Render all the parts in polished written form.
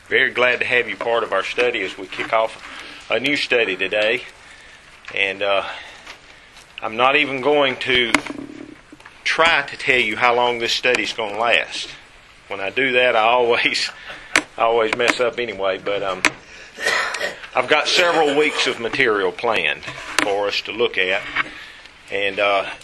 Very glad to have you part of our study as we kick off a new study today. And I'm not even going to try to tell you how long this study is going to last. When I do that, I always mess up anyway. But I've got several weeks of material planned for us to look at, and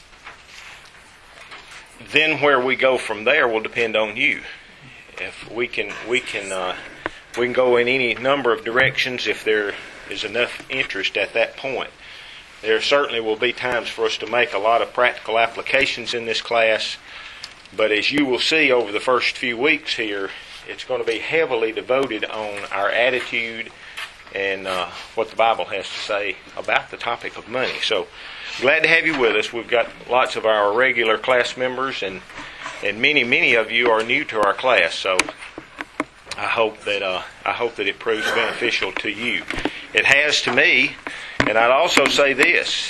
then where we go from there will depend on you. If we can go in any number of directions if there is enough interest at that point. There certainly will be times for us to make a lot of practical applications in this class, but as you will see over the first few weeks here, it's going to be heavily devoted on our attitude and what the Bible has to say about the topic of money. So, glad to have you with us. We've got lots of our regular class members, and many of you are new to our class. So, I hope that it proves beneficial to you. It has to me, and I'd also say this: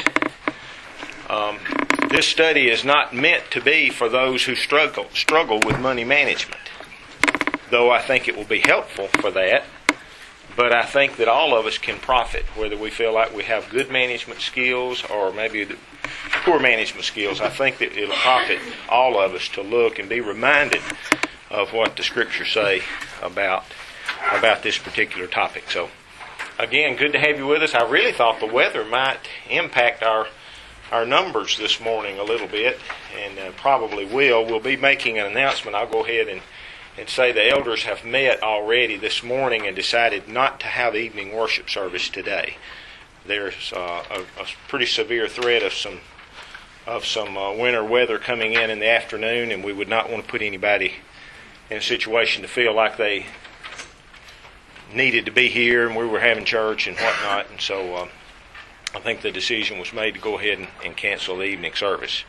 this study is not meant to be for those who struggle with money management. Though I think it will be helpful for that. But I think that all of us can profit, whether we feel like we have good management skills or maybe poor management skills. I think that it'll profit all of us to look and be reminded of what the Scriptures say about this particular topic. So, again, good to have you with us. I really thought the weather might impact our numbers this morning a little bit, and probably will. We'll be making an announcement. I'll go ahead and say the elders have met already this morning and decided not to have evening worship service today. There's a pretty severe threat of some winter weather coming in the afternoon, and we would not want to put anybody in a situation to feel like they needed to be here and we were having church and whatnot. And so I think the decision was made to go ahead and cancel the evening service.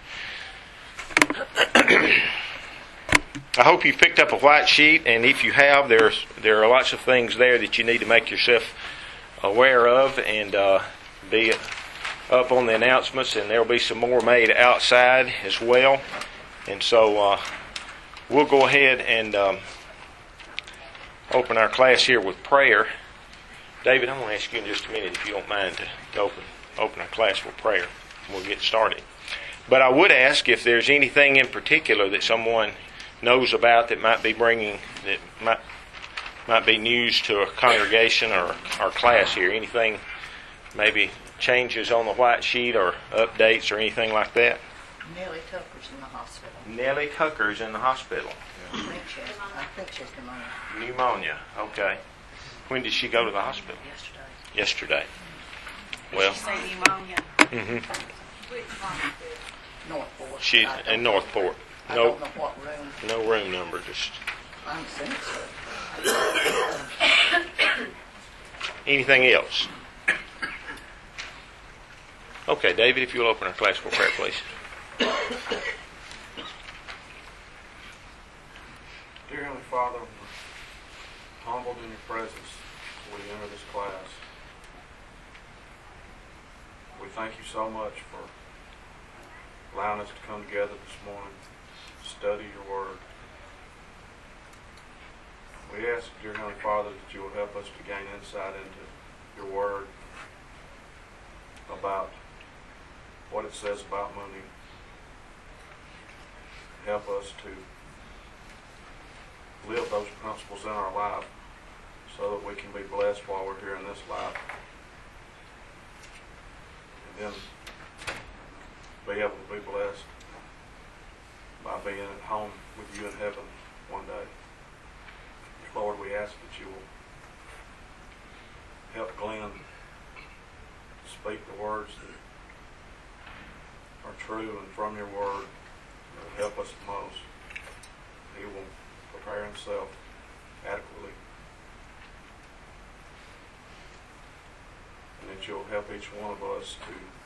I hope you've picked up a white sheet, and if you have, there are lots of things there that you need to make yourself aware of, and be up on the announcements, and there'll be some more made outside as well. And so we'll go ahead and open our class here with prayer. David, I'm going to ask you in just a minute if you don't mind to open our class with prayer. We'll get started. But I would ask if there's anything in particular that someone knows about that might be news to a congregation or our class here. Anything, maybe changes on the white sheet or updates or anything like that? Nellie Tucker's in the hospital. Nellie Tucker's in the hospital. I think she's pneumonia. Pneumonia, okay. When did she go to the hospital? Yesterday. Well. Did she say pneumonia? Mm-hmm. Which hospital? Northport. She's in Northport. I don't know what room. No room number, just. I'm saying so. Anything else? Okay, David, if you'll open our class for prayer, please. Dear Heavenly Father, we're humbled in your presence as we enter this class. We thank you so much for allowing us to come together this morning, study your word. We ask, dear Heavenly Father, that you will help us to gain insight into your word about what it says about money. Help us to live those principles in our life so that we can be blessed while we're here in this life. And then be able to be blessed by being at home with you in heaven one day. Lord, we ask that you will help Glenn speak the words that are true and from your word that will help us the most. He will prepare himself adequately, and that you'll help each one of us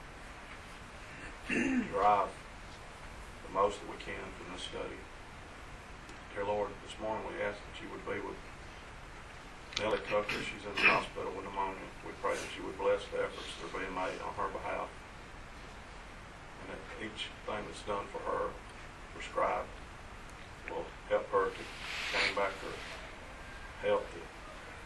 to derive the most that we can from this study. Dear Lord, this morning we ask that you would be with Nellie Tucker. She's in the hospital with pneumonia. We pray that you would bless the efforts that are being made on her behalf, and that each thing that's done for her, prescribed, will help her to gain back her health that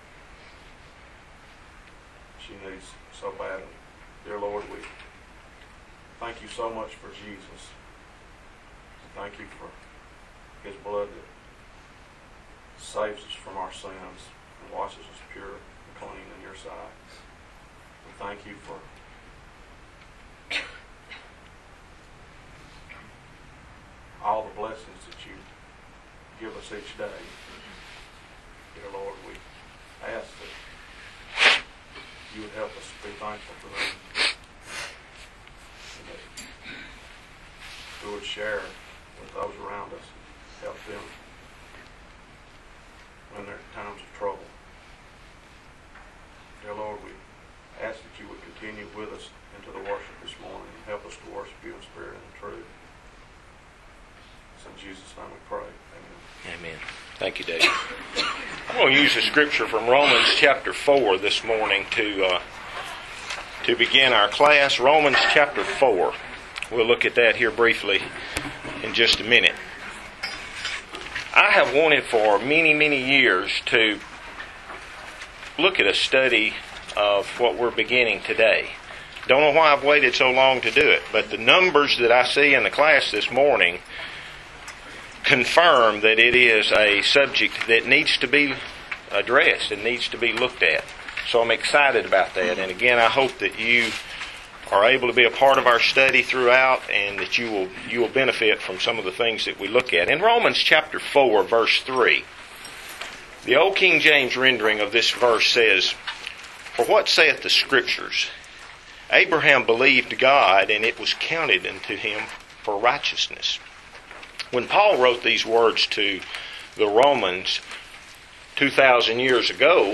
she needs so badly. Dear Lord, we thank you so much for Jesus. Thank you for his blood that saves us from our sins and washes us pure and clean in your sight. We thank you for all the blessings that you give us each day. Dear Lord, we ask that you would help us to be thankful for them. And that we would share with those around us, help them when they're in times of trouble. Dear Lord, we ask that you would continue with us into the worship this morning and help us to worship you in spirit and in truth. It's in Jesus' name we pray. Amen. Amen. Thank you, David. I'm going to use a scripture from Romans chapter 4 this morning to begin our class. Romans chapter 4. We'll look at that here briefly in just a minute. I have wanted for many, many years to look at a study of what we're beginning today. Don't know why I've waited so long to do it, but the numbers that I see in the class this morning confirm that it is a subject that needs to be addressed and needs to be looked at. So I'm excited about that. And again, I hope that you are able to be a part of our study throughout and that you will benefit from some of the things that we look at. In Romans chapter 4, verse 3, the Old King James rendering of this verse says, "For what saith the Scriptures? Abraham believed God, and it was counted unto him for righteousness." When Paul wrote these words to the Romans 2,000 years ago,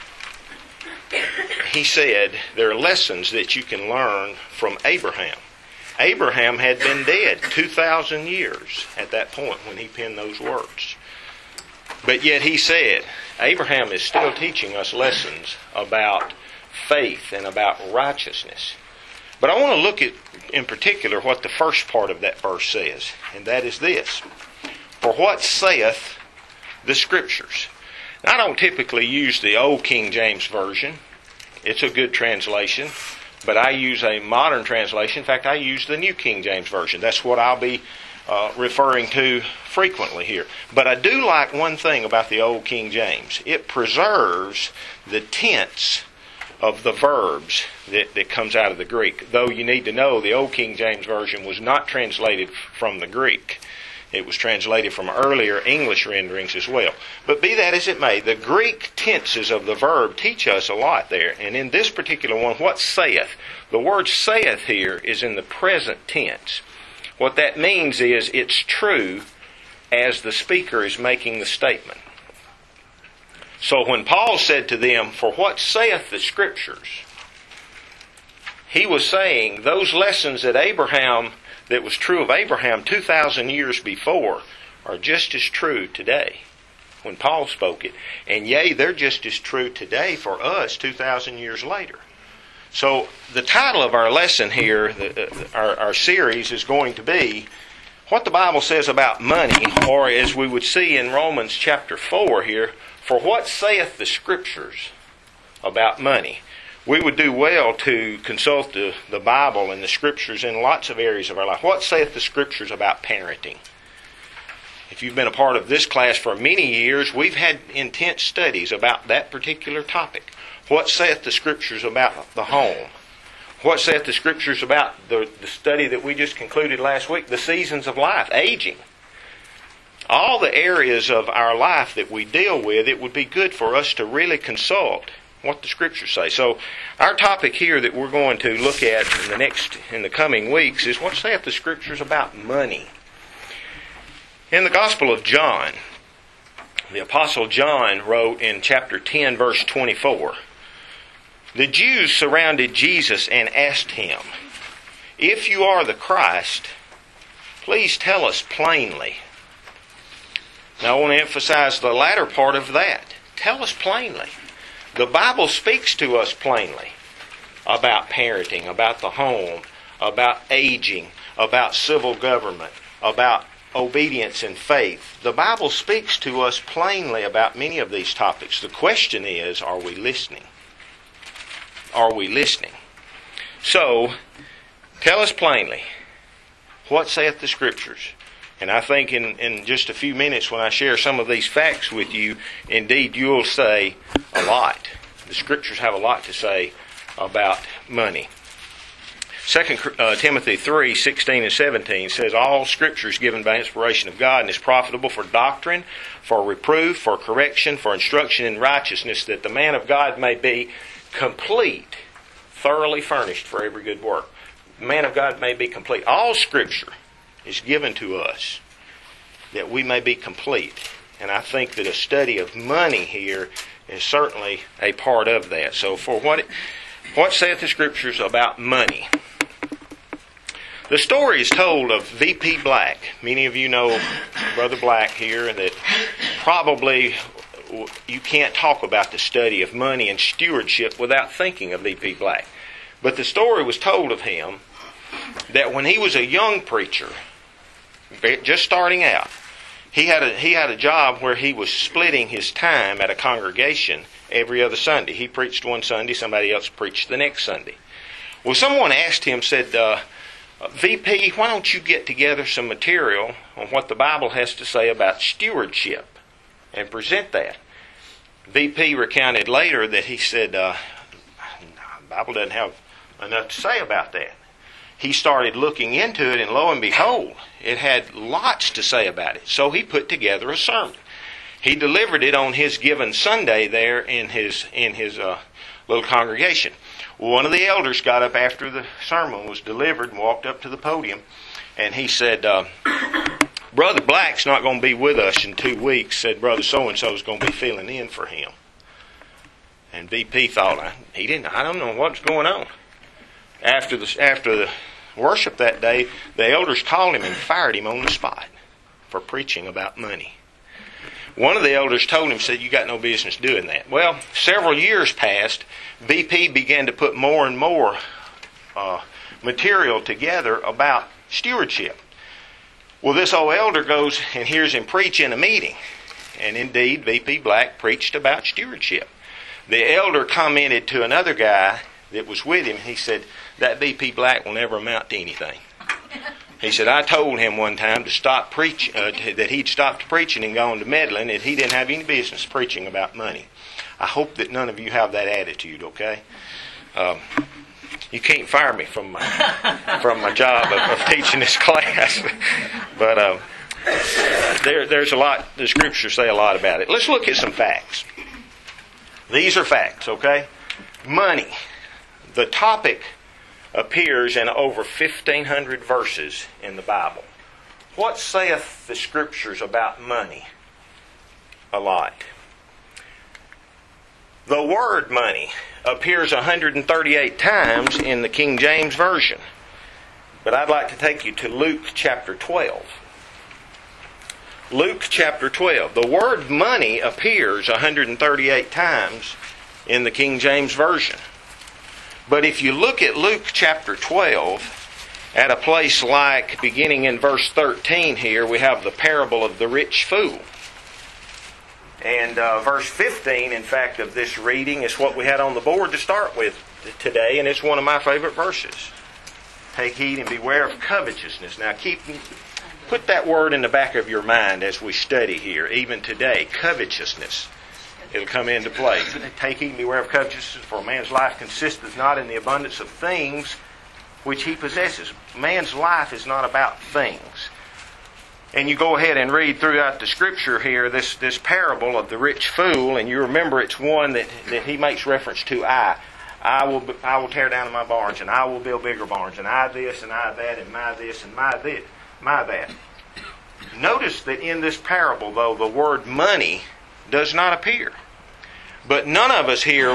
he said there are lessons that you can learn from Abraham. Abraham had been dead 2,000 years at that point when he penned those words. But yet he said, Abraham is still teaching us lessons about faith and about righteousness. But I want to look at, in particular, what the first part of that verse says, and that is this. For what saith the Scriptures? Now, I don't typically use the Old King James Version. It's a good translation, but I use a modern translation. In fact, I use the New King James Version. That's what I'll be referring to frequently here. But I do like one thing about the Old King James. It preserves the tense of the verbs that comes out of the Greek. Though you need to know the Old King James Version was not translated from the Greek. It was translated from earlier English renderings as well. But be that as it may, the Greek tenses of the verb teach us a lot there. And in this particular one, what saith? The word saith here is in the present tense. What that means is it's true as the speaker is making the statement. So when Paul said to them, for what saith the Scriptures? He was saying those lessons that was true of Abraham 2,000 years before are just as true today when Paul spoke it. And yea, they're just as true today for us 2,000 years later. So the title of our lesson here, our series, is going to be what the Bible says about money, or as we would see in Romans chapter 4 here, for what saith the Scriptures about money? We would do well to consult the Bible and the Scriptures in lots of areas of our life. What saith the Scriptures about parenting? If you've been a part of this class for many years, we've had intense studies about that particular topic. What saith the Scriptures about the home? What saith the Scriptures about the study that we just concluded last week, the seasons of life, aging? All the areas of our life that we deal with, it would be good for us to really consult what the Scriptures say. So our topic here that we're going to look at in the coming weeks is what saith the Scriptures about money. In the Gospel of John, the Apostle John wrote in chapter 10, verse 24, the Jews surrounded Jesus and asked him, if you are the Christ, please tell us plainly. Now I want to emphasize the latter part of that. Tell us plainly. The Bible speaks to us plainly about parenting, about the home, about aging, about civil government, about obedience and faith. The Bible speaks to us plainly about many of these topics. The question is, are we listening? are we listening? So, tell us plainly, what saith the Scriptures? And I think in just a few minutes when I share some of these facts with you, indeed you'll say a lot. The Scriptures have a lot to say about money. 2 Timothy 3:16 and 17 says, all Scripture is given by inspiration of God and is profitable for doctrine, for reproof, for correction, for instruction in righteousness, that the man of God may be complete, thoroughly furnished for every good work. The man of God may be complete. All Scripture is given to us that we may be complete. And I think that a study of money here is certainly a part of that. So for what saith the Scriptures about money? The story is told of V.P. Black. Many of you know Brother Black here, that probably you can't talk about the study of money and stewardship without thinking of V.P. Black. But the story was told of him that when he was a young preacher, just starting out, he had a job where he was splitting his time at a congregation every other Sunday. He preached one Sunday, somebody else preached the next Sunday. Well, someone asked him, said, VP, why don't you get together some material on what the Bible has to say about stewardship and present that? VP recounted later that he said, the Bible doesn't have enough to say about that. He started looking into it, and lo and behold, it had lots to say about it. So he put together a sermon. He delivered it on his given Sunday there in his little congregation. One of the elders got up after the sermon was delivered and walked up to the podium, and he said, Brother Black's not going to be with us in 2 weeks, said Brother so-and-so is going to be filling in for him. And VP thought, I don't know what's going on. After the worship that day, the elders called him and fired him on the spot for preaching about money. One of the elders told him, said, you got no business doing that. Well, several years passed. VP began to put more and more material together about stewardship. Well, this old elder goes and hears him preach in a meeting. And indeed, VP Black preached about stewardship. The elder commented to another guy that was with him. He said, that VP Black will never amount to anything. He said, I told him one time to stop preaching, that he'd stopped preaching and gone to meddling, and he didn't have any business preaching about money. I hope that none of you have that attitude, okay? You can't fire me from my job of teaching this class. But there's a lot, the Scriptures say a lot about it. Let's look at some facts. These are facts, okay? Money. The topic appears in over 1,500 verses in the Bible. What saith the Scriptures about money? A lot. The word money appears 138 times in the King James Version. But I'd like to take you to Luke chapter 12. Luke chapter 12. The word money appears 138 times in the King James Version. But if you look at Luke chapter 12, at a place like, beginning in verse 13 here, we have the parable of the rich fool. And verse 15, in fact, of this reading is what we had on the board to start with today, and it's one of my favorite verses. Take heed and beware of covetousness. Now put that word in the back of your mind as we study here, even today, covetousness. It'll come into play. Take heed and beware of covetousness, for a man's life consisteth not in the abundance of things which he possesses. Man's life is not about things. And you go ahead and read throughout the Scripture here this parable of the rich fool, and you remember it's one that he makes reference to. I will tear down my barns, and I will build bigger barns, and I this, and I that, and my this, and my that. Notice that in this parable, though, the word money does not appear. But none of us here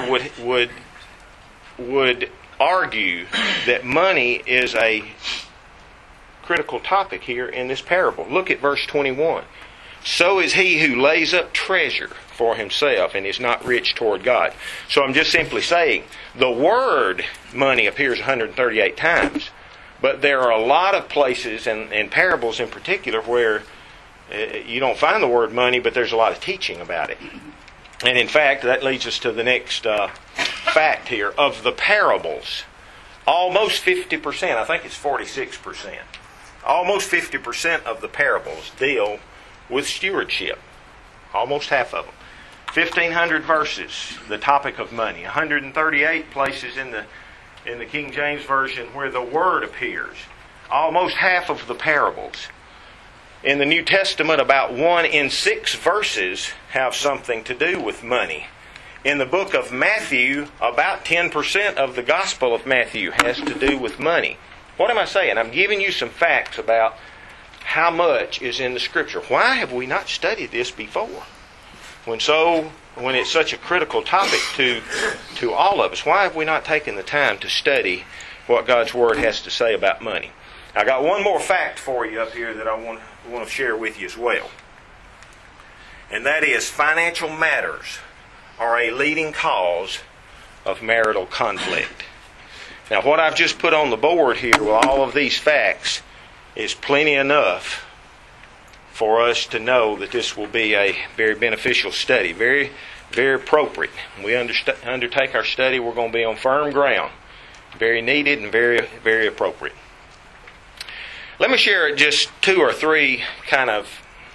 would argue that money is a critical topic here in this parable. Look at verse 21. So is he who lays up treasure for himself and is not rich toward God. So I'm just simply saying the word money appears 138 times. But there are a lot of places, and parables in particular, where you don't find the word money, but there's a lot of teaching about it. And in fact, that leads us to the next fact here. Of the parables, almost 50%, I think it's 46%, almost 50% of the parables deal with stewardship. Almost half of them. 1,500 verses, the topic of money. 138 places in the King James Version where the word appears. Almost half of the parables. In the New Testament, about 1 in 6 verses have something to do with money. In the book of Matthew, about 10% of the Gospel of Matthew has to do with money. What am I saying? I'm giving you some facts about how much is in the Scripture. Why have we not studied this before? When it's such a critical topic to all of us, why have we not taken the time to study what God's Word has to say about money? I got one more fact for you up here that I want to share with you as well. And that is, financial matters are a leading cause of marital conflict. Now, what I've just put on the board here with all of these facts is plenty enough for us to know that this will be a very beneficial study, very, very appropriate. When we undertake our study, we're going to be on firm ground, very needed and very, very appropriate. Let me share just 2 or 3 kind of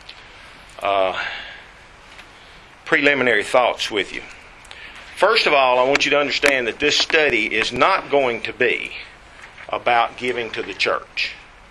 preliminary thoughts with you. First of all, I want you to understand that this study is not going to be about giving to the church.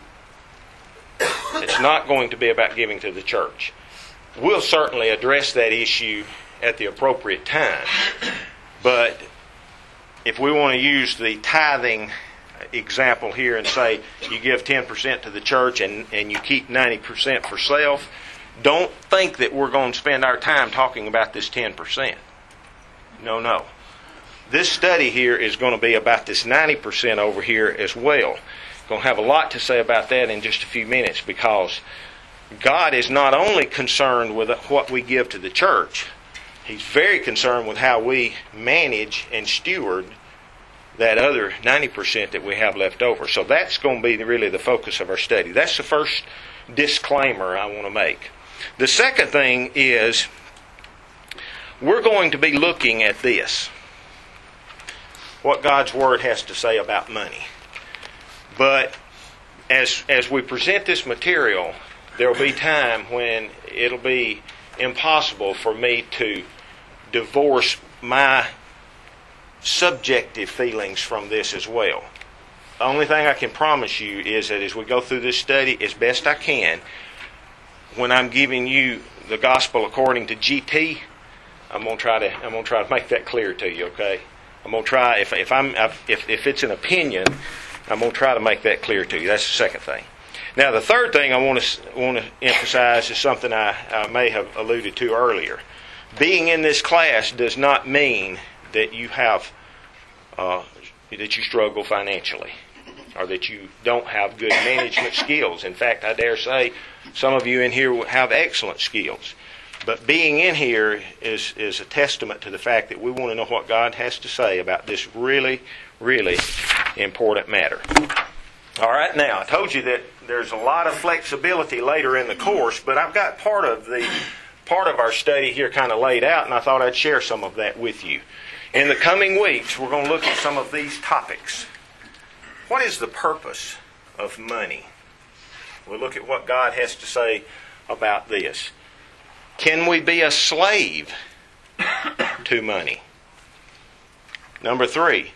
It's not going to be about giving to the church. We'll certainly address that issue at the appropriate time. But if we want to use the tithing example here and say you give 10% to the church and you keep 90% for self, don't think that we're going to spend our time talking about this 10%. No. This study here is going to be about this 90% over here as well. Going to have a lot to say about that in just a few minutes, because God is not only concerned with what we give to the church, He's very concerned with how we manage and steward that other 90% that we have left over. So that's going to be really the focus of our study. That's the first disclaimer I want to make. The second thing is we're going to be looking at this, what God's Word has to say about money. But as we present this material, there will be time when it'll be impossible for me to divorce my subjective feelings from this as well. The only thing I can promise you is that as we go through this study, as best I can, when I'm giving you the gospel according to GT, I'm gonna try to make that clear to you. Okay, I'm gonna try. If it's an opinion, I'm going to try to make that clear to you. That's the second thing. Now, the third thing I want to emphasize is something I may have alluded to earlier. Being in this class does not mean that you have that you struggle financially, or that you don't have good management skills. In fact, I dare say some of you in here will have excellent skills. But being in here is a testament to the fact that we want to know what God has to say about this really, really important matter. All right, now I told you that there's a lot of flexibility later in the course, but I've got part of our study here kind of laid out, and I thought I'd share some of that with you. In the coming weeks, we're going to look at some of these topics. What is the purpose of money? We'll look at what God has to say about this. Can we be a slave to money? Number 3,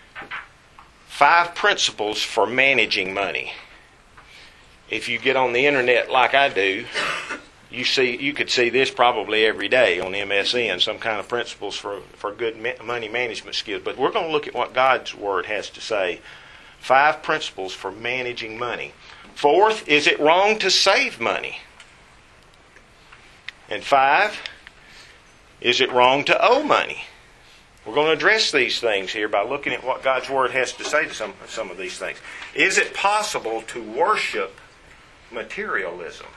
5 principles for managing money. If you get on the internet like I do, you could see this probably every day on MSN, some kind of principles for good money management skills. But we're going to look at what God's Word has to say. 5 principles for managing money. 4th, is it wrong to save money? And 5, is it wrong to owe money? We're going to address these things here by looking at what God's Word has to say to some of these things. Is it possible to worship materialism?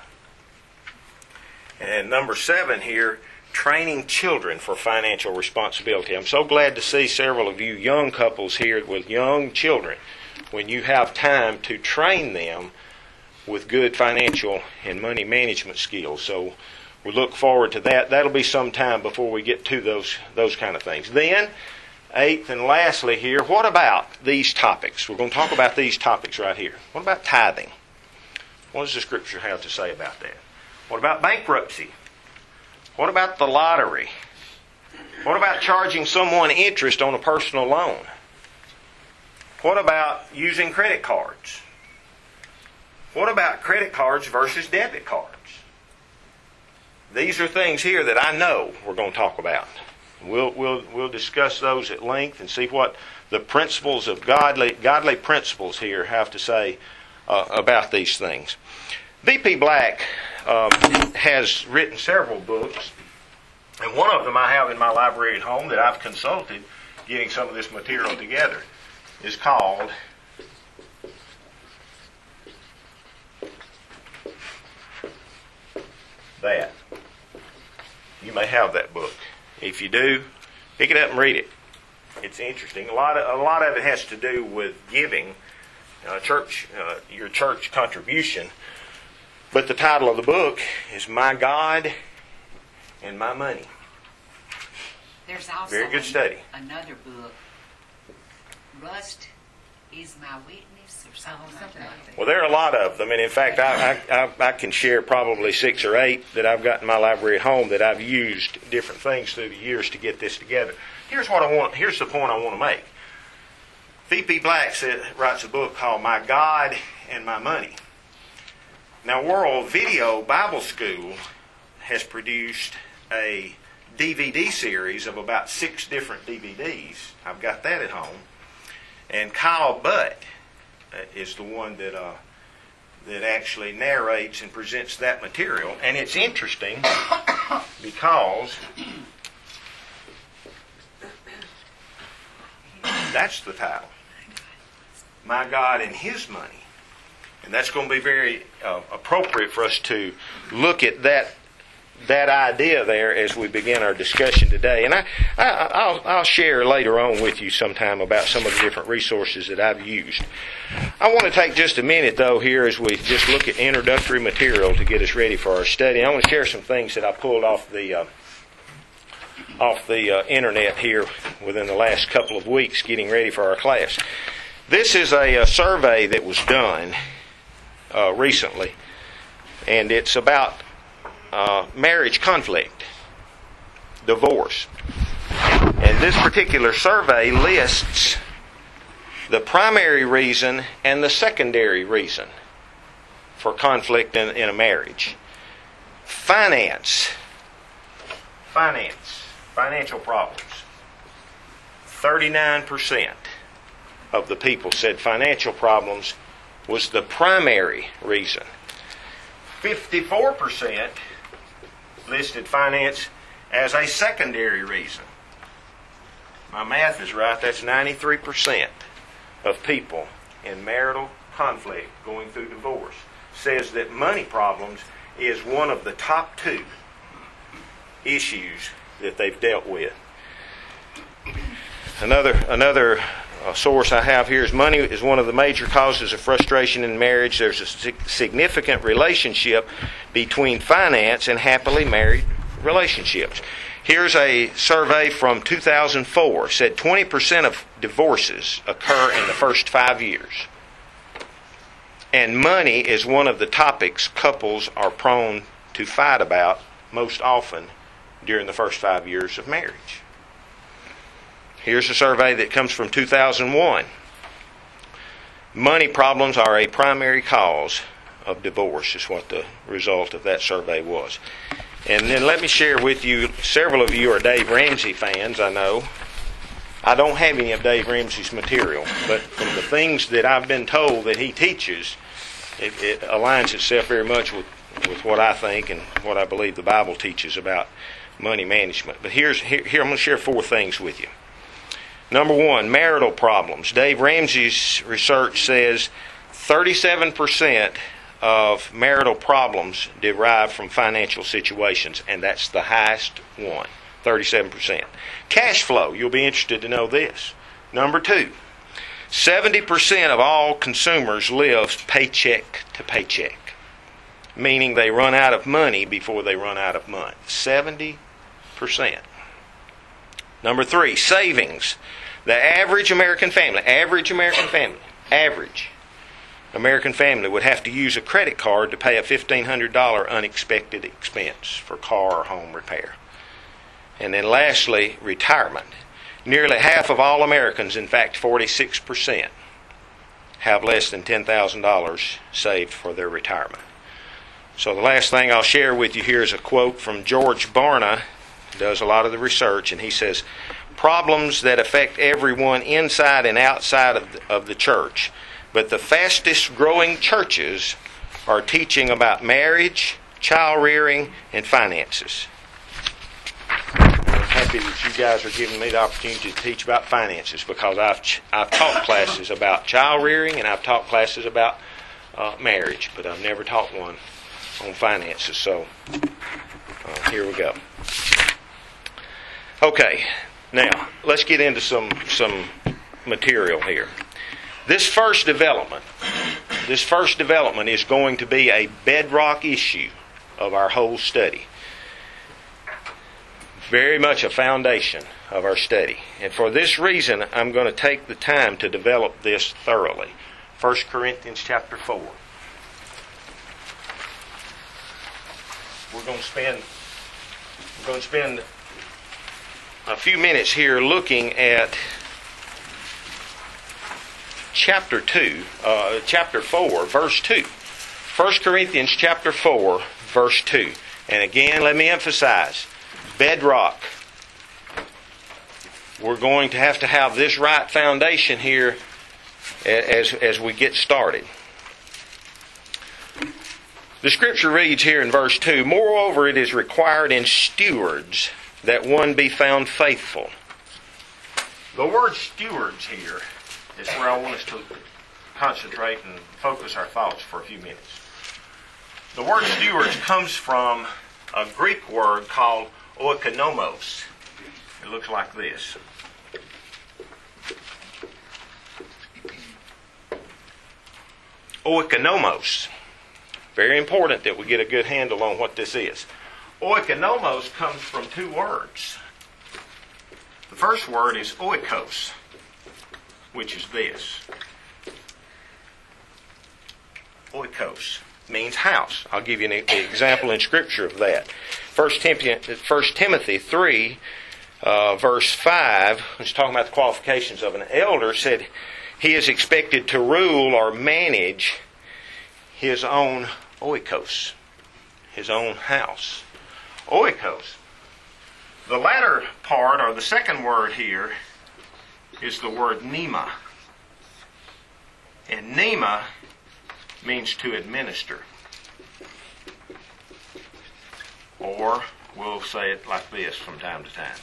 And number 7 here, training children for financial responsibility. I'm so glad to see several of you young couples here with young children when you have time to train them with good financial and money management skills. So we look forward to that. That'll be some time before we get to those kind of things. Then, Eighth and lastly here, what about these topics? We're going to talk about these topics right here. What about tithing? What does the Scripture have to say about that? What about bankruptcy? What about the lottery? What about charging someone interest on a personal loan? What about using credit cards? What about credit cards versus debit cards? These are things here that I know we're going to talk about. We'll discuss those at length and see what the principles of godly principles here have to say about these things. V.P. Black has written several books, and one of them I have in my library at home that I've consulted getting some of this material together is called that. You may have that book. If you do, pick it up and read it. It's interesting. A lot of it has to do with giving, your church contribution. But the title of the book is My God and My Money. There's also Very good study. Another book, Rust is My Witness, or something like that. Well, there are a lot of them, and in fact, I can share probably 6 or 8 that I've got in my library at home that I've used different things through the years to get this together. Here's the point I want to make. V.P. Black writes a book called My God and My Money. Now, World Video Bible School has produced a DVD series of about 6 different DVDs. I've got that at home. And Kyle Butt is the one that actually narrates and presents that material. And it's interesting because that's the title. My God and His Money. And that's going to be very appropriate for us to look at that idea there as we begin our discussion today. And I'll share later on with you sometime about some of the different resources that I've used. I want to take just a minute, though, here as we just look at introductory material to get us ready for our study. I want to share some things that I pulled off the internet here within the last couple of weeks getting ready for our class. This is a survey that was done recently, and it's about marriage conflict, divorce. And this particular survey lists the primary reason and the secondary reason for conflict in a marriage. Financial problems. 39% of the people said financial problems was the primary reason. 54% listed finance as a secondary reason. My math is right. That's 93% of people in marital conflict going through divorce says that money problems is one of the top 2 issues that they've dealt with. Another source I have here is money is one of the major causes of frustration in marriage. There's a significant relationship between finance and happily married relationships. Here's a survey from 2004. Said 20% of divorces occur in the first 5 years. And money is one of the topics couples are prone to fight about most often during the first 5 years of marriage. Here's a survey that comes from 2001. Money problems are a primary cause of divorce, is what the result of that survey was. And then let me share with you, several of you are Dave Ramsey fans, I know. I don't have any of Dave Ramsey's material, but from the things that I've been told that he teaches, it aligns itself very much with what I think and what I believe the Bible teaches about money management. But here I'm going to share 4 things with you. Number 1, marital problems. Dave Ramsey's research says 37% of marital problems derive from financial situations, and that's the highest one, 37%. Cash flow, you'll be interested to know this. Number 2, 70% of all consumers live paycheck to paycheck, meaning they run out of money before they run out of money. 70%. Number 3, savings. The average American family would have to use a credit card to pay a $1,500 unexpected expense for car or home repair. And then lastly, retirement. Nearly half of all Americans, in fact 46%, have less than $10,000 saved for their retirement. So the last thing I'll share with you here is a quote from George Barna, who does a lot of the research, and he says, "Problems that affect everyone inside and outside of the church, but the fastest growing churches are teaching about marriage, child rearing, and finances." I'm happy that you guys are giving me the opportunity to teach about finances, because I've taught classes about child rearing and I've taught classes about marriage, but I've never taught one on finances. So here we go. Okay, now let's get into some material here. This first development is going to be a bedrock issue of our whole study. Very much a foundation of our study. And for this reason, I'm going to take the time to develop this thoroughly. 1 Corinthians chapter 4. We're going to spend a few minutes here looking at chapter 4, verse 2. 1 Corinthians chapter 4, verse 2. And again, let me emphasize, bedrock. We're going to have this right foundation here as we get started. The scripture reads here in verse 2, "Moreover, it is required in stewards that one be found faithful." The word stewards here is where I want us to concentrate and focus our thoughts for a few minutes. The word stewards comes from a Greek word called oikonomos. It looks like this. Oikonomos. Very important that we get a good handle on what this is. Oikonomos comes from two words. The first word is oikos, which is this. Oikos means house. I'll give you an example in Scripture of that. 1 Timothy 3, verse 5, it's talking about the qualifications of an elder, said he is expected to rule or manage his own oikos, his own house. Oikos. The latter part, or the second word here, is the word pneuma. And pneuma means to administer. Or we'll say it like this from time to time.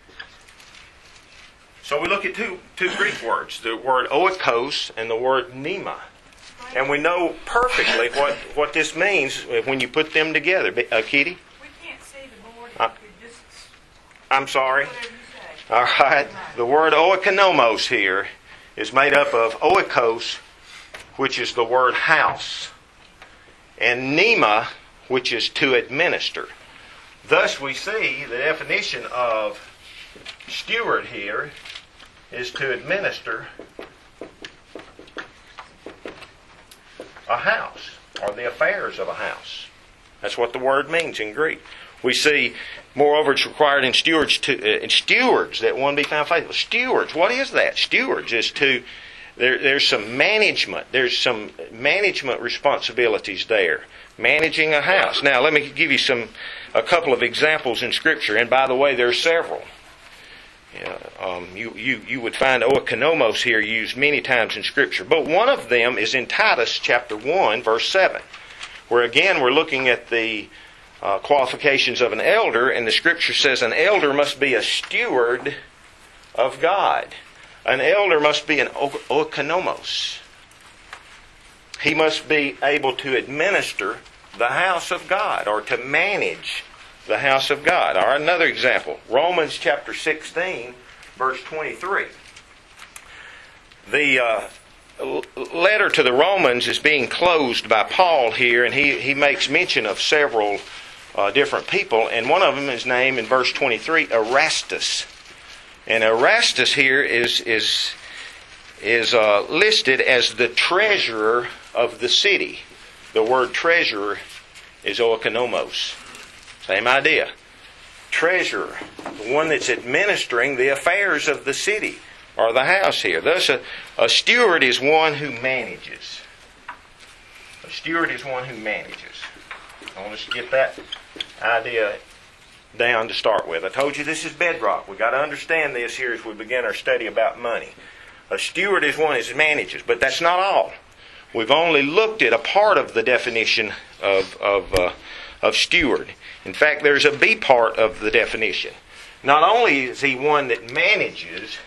So we look at two Greek words, the word oikos and the word pneuma. And we know perfectly what this means when you put them together. Kitty? We can't see the board. If you could just I'm sorry. whatever you say. All right. The word oikonomos here is made up of oikos, which is the word house, and pneuma, which is to administer. Thus we see the definition of steward here is to administer a house or the affairs of a house. That's what the word means in Greek. We see, moreover, it's required in stewards that one be found faithful. Stewards, what is that? Stewards is to there's some management. There's some management responsibilities there. Managing a house. Now, let me give you a couple of examples in Scripture. And by the way, there are several. You would find oikonomos here used many times in Scripture. But one of them is in Titus chapter 1, verse 7. Where again we're looking at the qualifications of an elder. And the Scripture says an elder must be a steward of God. An elder must be an oikonomos. He must be able to administer the house of God, or to manage the house of God. Or another example, Romans chapter 16, verse 23. The letter to the Romans is being closed by Paul here, and he makes mention of several different people, and one of them is named in verse 23, Erastus. And Erastus here is listed as the treasurer of the city. The word treasurer is oikonomos. Same idea. Treasurer, the one that's administering the affairs of the city or the house here. Thus, a steward is one who manages. A steward is one who manages. I want us to get that idea down to start with. I told you this is bedrock. We've got to understand this here as we begin our study about money. A steward is one who manages, but that's not all. We've only looked at a part of the definition of steward. In fact, there's a B part of the definition. Not only is he one that manages,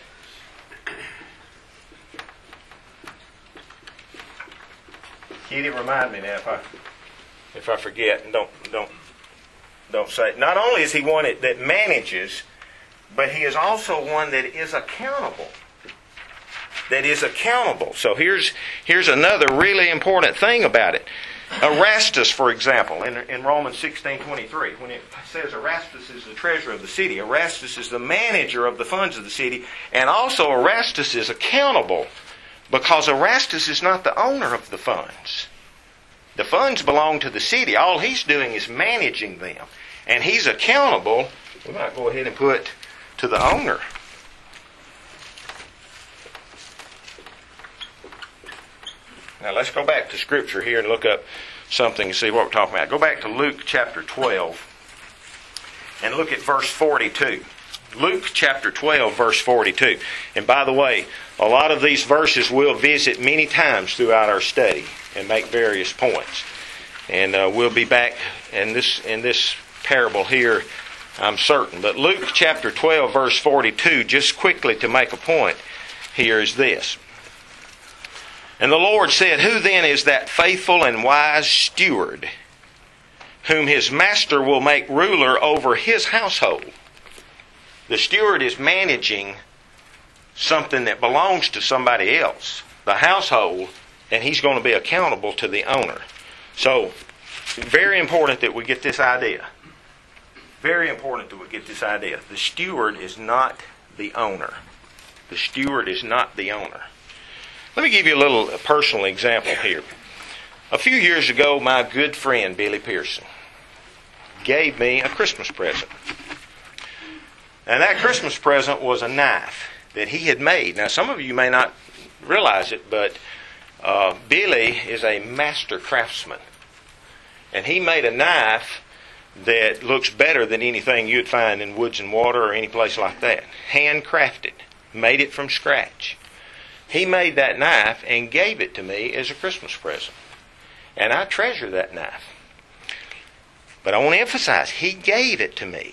Kitty, remind me now if I forget, and don't say it. Not only is he one that manages, but he is also one that is accountable. That is accountable. So here's another really important thing about it. Erastus, for example, in Romans 16:23, when it says Erastus is the treasurer of the city, Erastus is the manager of the funds of the city, and also Erastus is accountable because Erastus is not the owner of the funds. The funds belong to the city. All he's doing is managing them. And he's accountable, we might go ahead and put, to the owner. Now let's go back to Scripture here and look up something and see what we're talking about. Go back to Luke chapter 12 and look at verse 42. Luke chapter 12, verse 42. And by the way, a lot of these verses we'll visit many times throughout our study and make various points. And we'll be back in this parable here, I'm certain. But Luke chapter 12, verse 42, just quickly to make a point here is this. And the Lord said, "Who then is that faithful and wise steward, whom his master will make ruler over his household?" The steward is managing something that belongs to somebody else, the household, and he's going to be accountable to the owner. So, very important that we get this idea. Very important that we get this idea. The steward is not the owner. The steward is not the owner. Let me give you a little personal example here. A few years ago, my good friend Billy Pearson gave me a Christmas present. And that Christmas present was a knife that he had made. Now, some of you may not realize it, but Billy is a master craftsman. And he made a knife that looks better than anything you'd find in Woods and Water or any place like that. Handcrafted. Made it from scratch. He made that knife and gave it to me as a Christmas present. And I treasure that knife. But I want to emphasize, he gave it to me.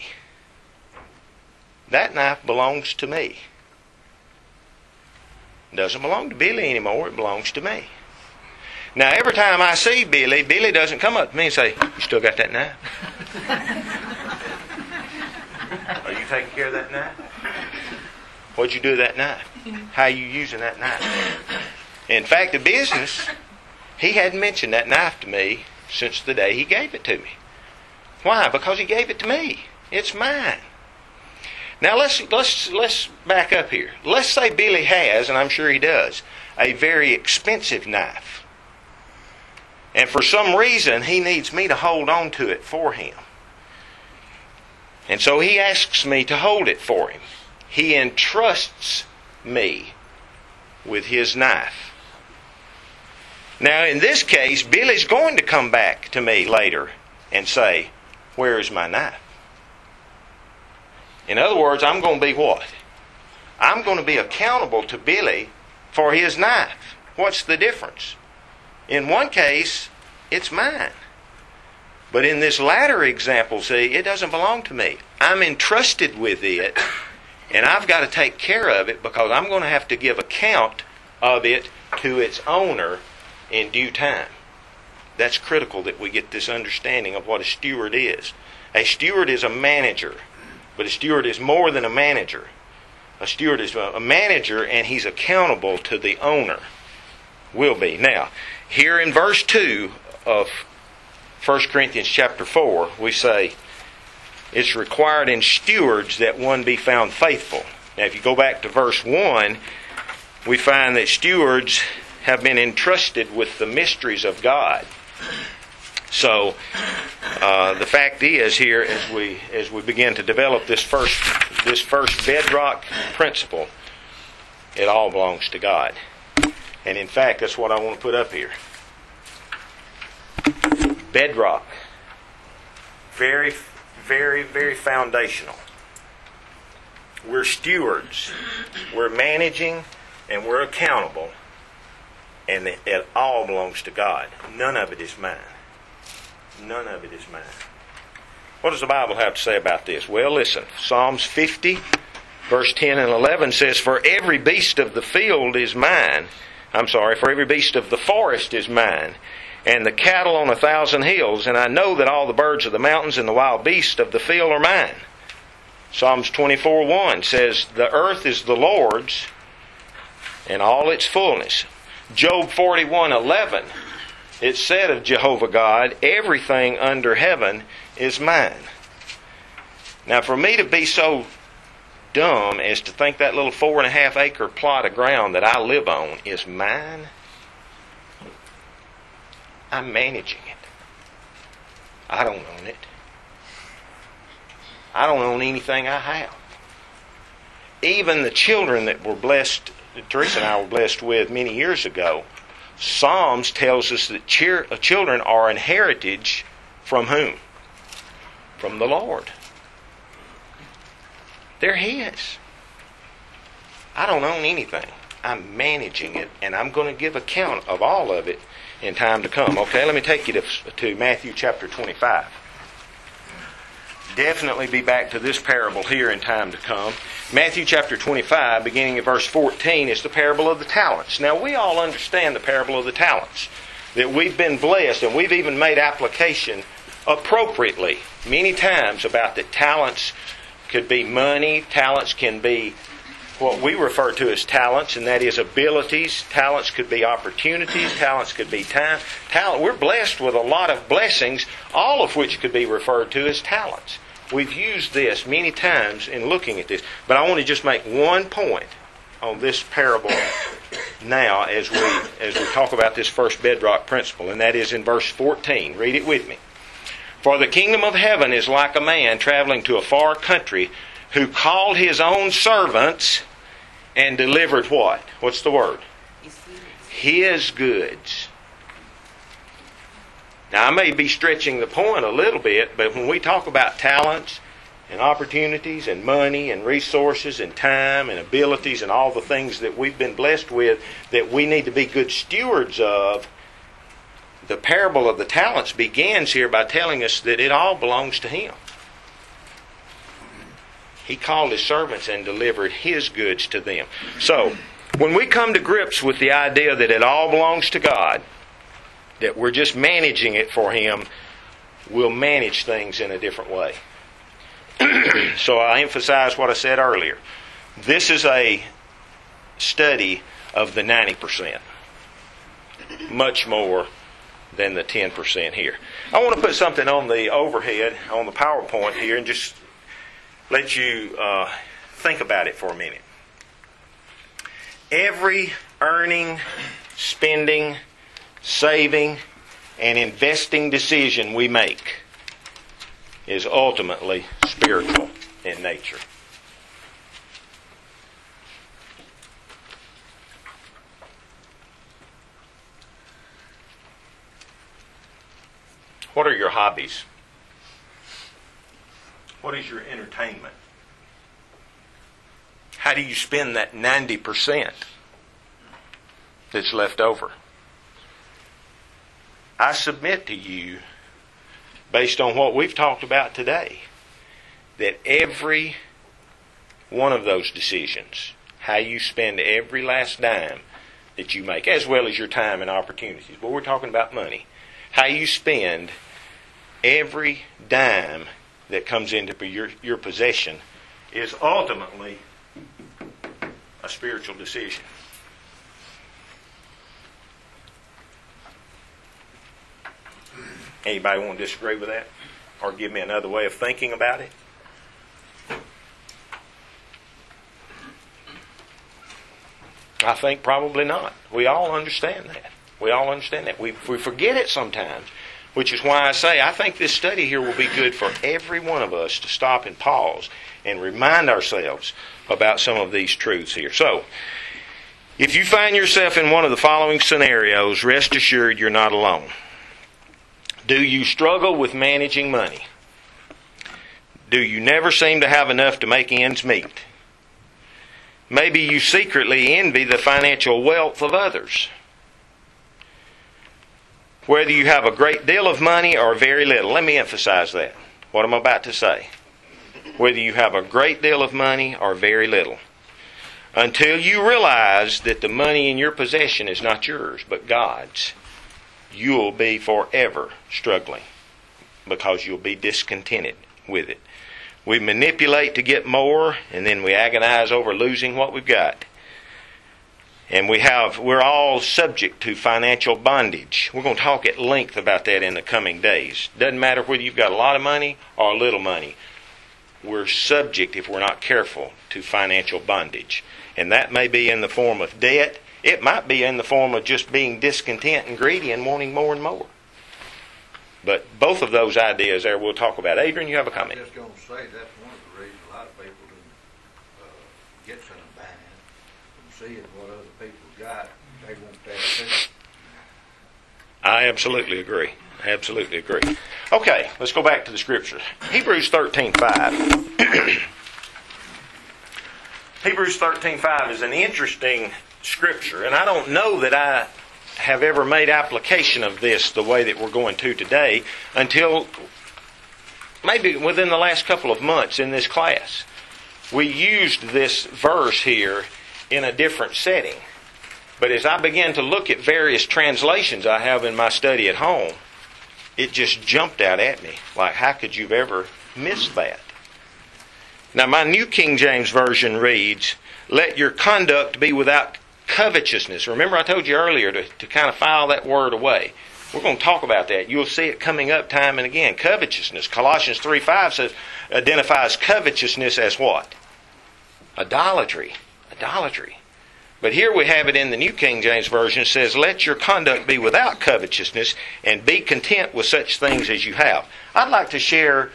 That knife belongs to me. It doesn't belong to Billy anymore, it belongs to me. Now, every time I see Billy, Billy doesn't come up to me and say, "You still got that knife? Are you taking care of that knife? What'd you do with that knife? How are you using that knife?" In fact, the business, he hadn't mentioned that knife to me since the day he gave it to me. Why? Because he gave it to me. It's mine. Now let's back up here. Let's say Billy has, and I'm sure he does, a very expensive knife. And for some reason, he needs me to hold on to it for him. And so he asks me to hold it for him. He entrusts me with his knife. Now, in this case, Billy's going to come back to me later and say, "Where is my knife?" In other words, I'm going to be what? I'm going to be accountable to Billy for his knife. What's the difference? In one case, it's mine. But in this latter example, see, it doesn't belong to me. I'm entrusted with it, and I've got to take care of it because I'm going to have to give account of it to its owner in due time. That's critical that we get this understanding of what a steward is. A steward is a manager, but a steward is more than a manager. A steward is a manager, and he's accountable to the owner. Will be. Now, here in verse 2 of 1 Corinthians chapter 4, we say, it's required in stewards that one be found faithful. Now, if you go back to verse 1, we find that stewards have been entrusted with the mysteries of God. So, the fact is here, as we begin to develop this first bedrock principle, it all belongs to God. And in fact, that's what I want to put up here. Bedrock. Very, very, very foundational. We're stewards. We're managing and we're accountable. And it all belongs to God. None of it is mine. None of it is mine. What does the Bible have to say about this? Well, listen. Psalms 50, verse 10 and 11 says, For every beast of the field is mine. For every beast of the forest is mine, and the cattle on 1,000 hills, and I know that all the birds of the mountains and the wild beasts of the field are mine. Psalms 24:1 says, The earth is the Lord's, and all its fullness. Job 41:11, it said of Jehovah God, Everything under heaven is mine. Now, for me to be so dumb as to think that little 4.5 acre plot of ground that I live on is mine, I'm managing it. I don't own it. I don't own anything I have. Even the children that were blessed, Teresa and I were blessed with many years ago, Psalms tells us that children are an heritage from whom? From the Lord. They're His. I don't own anything. I'm managing it, and I'm going to give account of all of it in time to come. Okay, let me take you to Matthew chapter 25. Definitely be back to this parable here in time to come. Matthew chapter 25, beginning at verse 14, is the parable of the talents. Now, we all understand the parable of the talents. That we've been blessed, and we've even made application appropriately many times about that talents could be money, talents can be what we refer to as talents, and that is abilities. Talents could be opportunities, talents could be time. We're blessed with a lot of blessings, all of which could be referred to as talents. We've used this many times in looking at this, but I want to just make one point on this parable now as we talk about this first bedrock principle, and that is in verse 14. Read it with me. For the kingdom of heaven is like a man traveling to a far country who called his own servants and delivered what? What's the word? His goods. Now, I may be stretching the point a little bit, but when we talk about talents and opportunities and money and resources and time and abilities and all the things that we've been blessed with that we need to be good stewards of, the parable of the talents begins here by telling us that it all belongs to Him. He called His servants and delivered His goods to them. So, when we come to grips with the idea that it all belongs to God, that we're just managing it for Him, we'll manage things in a different way. So I emphasize what I said earlier. This is a study of the 90%. Much more than the 10% here. I want to put something on the overhead, on the PowerPoint here, and just let you think about it for a minute. Every earning, spending, saving, and investing decision we make is ultimately spiritual in nature. What are your hobbies? What is your entertainment? How do you spend that 90% that's left over? I submit to you, based on what we've talked about today, that every one of those decisions, how you spend every last dime that you make, as well as your time and opportunities, but we're talking about money, how you spend every dime that comes into your possession is ultimately a spiritual decision. Anybody want to disagree with that? Or give me another way of thinking about it? I think probably not. We all understand that. We all understand that. We forget it sometimes, which is why I say I think this study here will be good for every one of us to stop and pause and remind ourselves about some of these truths here. So, if you find yourself in one of the following scenarios, rest assured you're not alone. Do you struggle with managing money? Do you never seem to have enough to make ends meet? Maybe you secretly envy the financial wealth of others. Whether you have a great deal of money or very little, let me emphasize that, what I'm about to say. Whether you have a great deal of money or very little. Until you realize that the money in your possession is not yours, but God's, you'll be forever struggling because you'll be discontented with it. We manipulate to get more, and then we agonize over losing what we've got. And we're all subject to financial bondage. We're going to talk at length about that in the coming days. Doesn't matter whether you've got a lot of money or a little money. We're subject, if we're not careful, to financial bondage. And that may be in the form of debt. It might be in the form of just being discontent and greedy and wanting more and more. But both of those ideas there we'll talk about. Adrian, you have a comment? I'm just going to say that's one of the reasons a lot of people do get in a bind from seeing what other people got. They want that too. I absolutely agree. I absolutely agree. Okay, let's go back to the Scriptures. Hebrews 13:5. Hebrews 13:5 is an interesting Scripture, and I don't know that I have ever made application of this the way that we're going to today until maybe within the last couple of months in this class. We used this verse here in a different setting. But as I began to look at various translations I have in my study at home, it just jumped out at me. Like, how could you ever miss that? Now, my New King James Version reads, "Let your conduct be without covetousness." Remember I told you earlier to kind of file that word away. We're going to talk about that. You'll see it coming up time and again. Covetousness. Colossians 3:5 identifies covetousness as what? Idolatry. Idolatry. But here we have it in the New King James Version. It says, "Let your conduct be without covetousness and be content with such things as you have." I'd like to share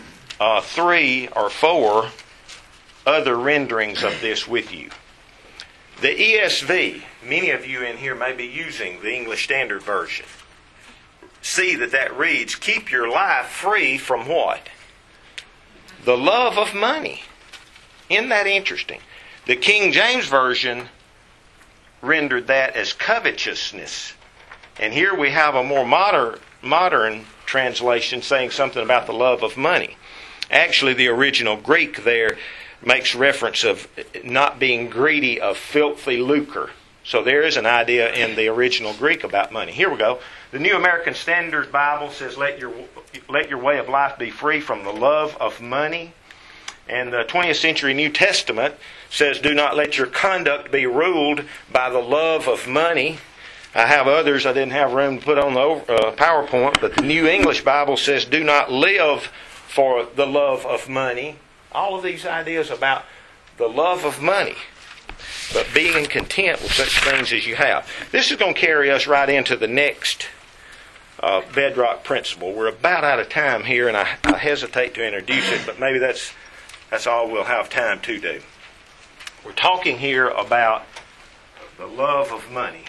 3 or 4 other renderings of this with you. The ESV, many of you in here may be using the English Standard Version. See that reads, "Keep your life free from" what? The love of money. Isn't that interesting? The King James Version rendered that as covetousness. And here we have a more modern translation saying something about the love of money. Actually, the original Greek there makes reference of not being greedy of filthy lucre. So there is an idea in the original Greek about money. Here we go. The New American Standard Bible says, let your way of life be free from the love of money. And the 20th Century New Testament says, do not let your conduct be ruled by the love of money. I have others I didn't have room to put on the PowerPoint, but the New English Bible says, do not live for the love of money. All of these ideas about the love of money, but being content with such things as you have. This is going to carry us right into the next bedrock principle. We're about out of time here, and I hesitate to introduce it, but maybe that's all we'll have time to do. We're talking here about the love of money.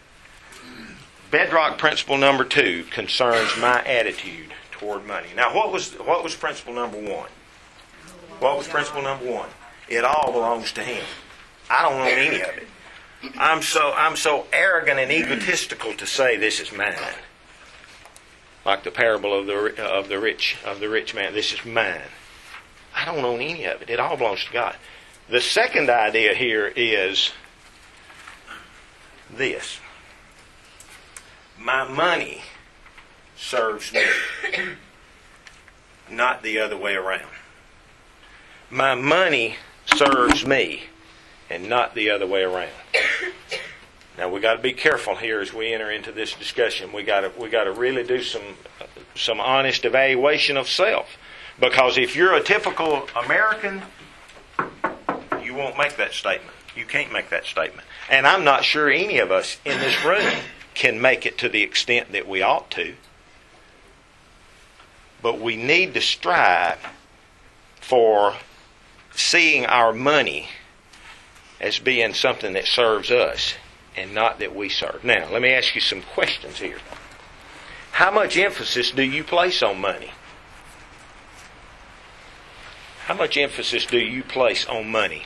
Bedrock principle number 2 concerns my attitude toward money. Now, what was principle number 1? What was principle number 1? It all belongs to Him. I don't own any of it. I'm so arrogant and egotistical to say this is mine. Like the parable of the rich man. This is mine. I don't own any of it. It all belongs to God. The second idea here is this. My money serves me, not the other way around. My money serves me, and not the other way around. Now we got to be careful here as we enter into this discussion. We got to really do some honest evaluation of self, because if you're a typical American, you won't make that statement. You can't make that statement. And I'm not sure any of us in this room can make it to the extent that we ought to. But we need to strive for seeing our money as being something that serves us and not that we serve. Now, let me ask you some questions here. How much emphasis do you place on money? How much emphasis do you place on money?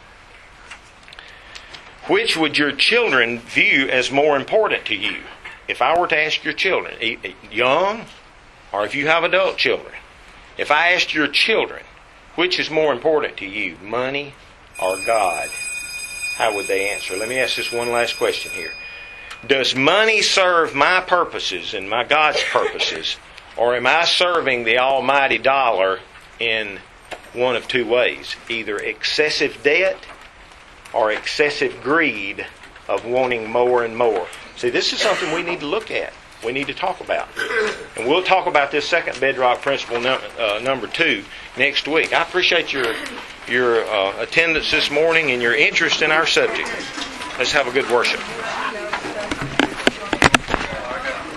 Which would your children view as more important to you? If I were to ask your children, young, or if you have adult children, if I asked your children, which is more important to you, money or God? How would they answer? Let me ask this one last question here. Does money serve my purposes and my God's purposes, or am I serving the almighty dollar in one of two ways? Either excessive debt or excessive greed of wanting more and more. See, this is something we need to look at. We need to talk about. And we'll talk about this second bedrock principle number 2 next week. I appreciate your attendance this morning and your interest in our subject. Let's have a good worship.